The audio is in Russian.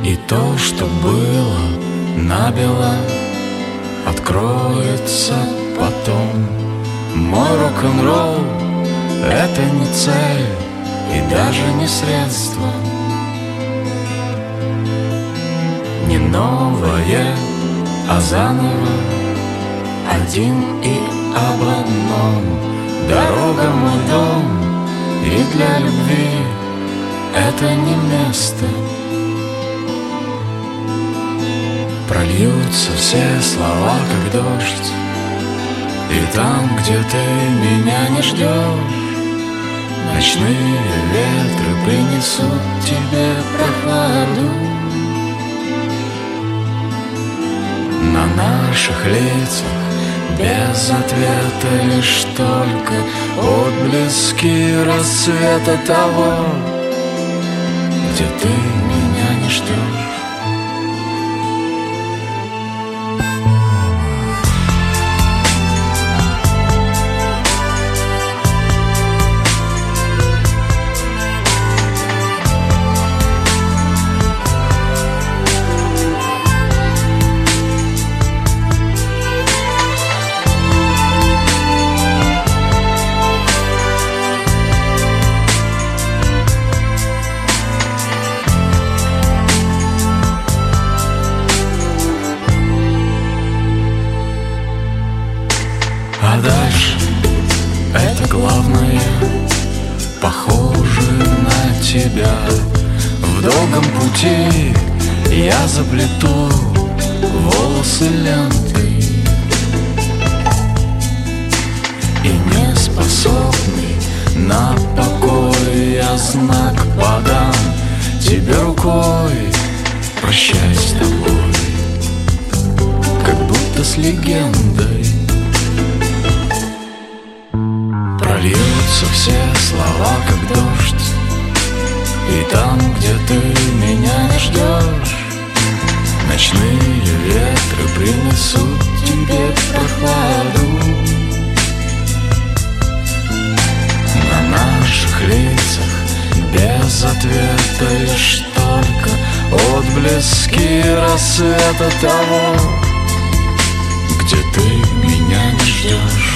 И то, что было набело, откроется потом. Мой рок-н-ролл — это не цель и даже не средство, не новое, а заново, один и об одном. Дорога — мой дом, и для любви это не место. Прольются все слова, как дождь, и там, где ты меня не ждешь, ночные ветры принесут тебе прохладу. На наших лицах без ответа лишь только отблески рассвета того, где ты меня не ждешь. А дальше это главное, похоже на тебя. В долгом пути я заплету волосы лентой, и не способный на покой я знак подам тебе рукой. Прощай с тобой, как будто с легендой. Прольются все слова, как дождь, и там, где ты меня не ждешь, ночные ветры принесут тебе прохладу. На наших лицах без ответа лишь только отблески рассвета того, где ты меня не ждешь.